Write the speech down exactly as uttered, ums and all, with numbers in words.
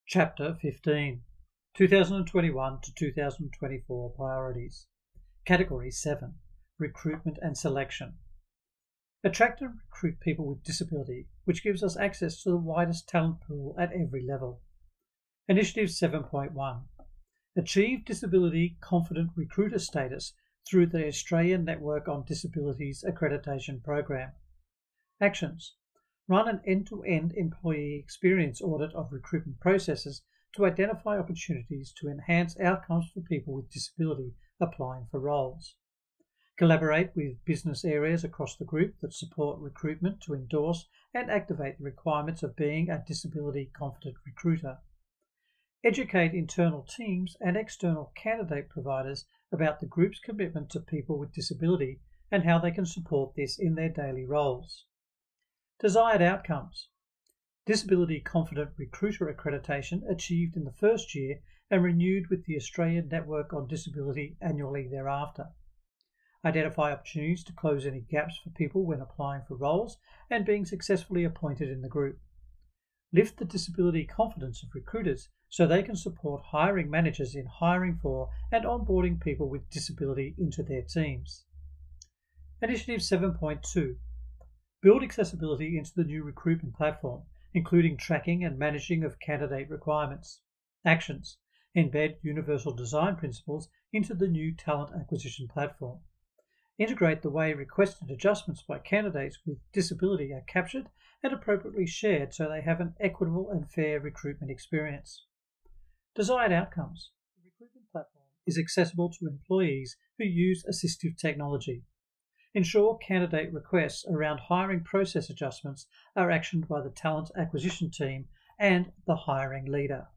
Chapter fifteen, twenty twenty-one to two thousand twenty-four Priorities. Category seven, Recruitment and Selection. Attract and recruit people with disability, which gives us access to the widest talent pool at every level. Initiative seven point one. Achieve Disability Confident Recruiter status through the Australian Network on Disabilities Accreditation Program. Actions. Run an end-to-end employee experience audit of recruitment processes to identify opportunities to enhance outcomes for people with disability applying for roles. Collaborate with business areas across the group that support recruitment to endorse and activate the requirements of being a disability confident recruiter. Educate internal teams and external candidate providers about the group's commitment to people with disability and how they can support this in their daily roles. Desired outcomes. Disability Confident Recruiter accreditation achieved in the first year and renewed with the Australian Network on Disability annually thereafter. Identify opportunities to close any gaps for people when applying for roles and being successfully appointed in the group. Lift the disability confidence of recruiters so they can support hiring managers in hiring for and onboarding people with disability into their teams. Initiative seven point two. Build accessibility into the new recruitment platform, including tracking and managing of candidate requirements. Actions. Embed universal design principles into the new talent acquisition platform. Integrate the way requested adjustments by candidates with disability are captured and appropriately shared so they have an equitable and fair recruitment experience. Desired outcomes. The recruitment platform is accessible to employees who use assistive technology. Ensure candidate requests around hiring process adjustments are actioned by the talent acquisition team and the hiring leader.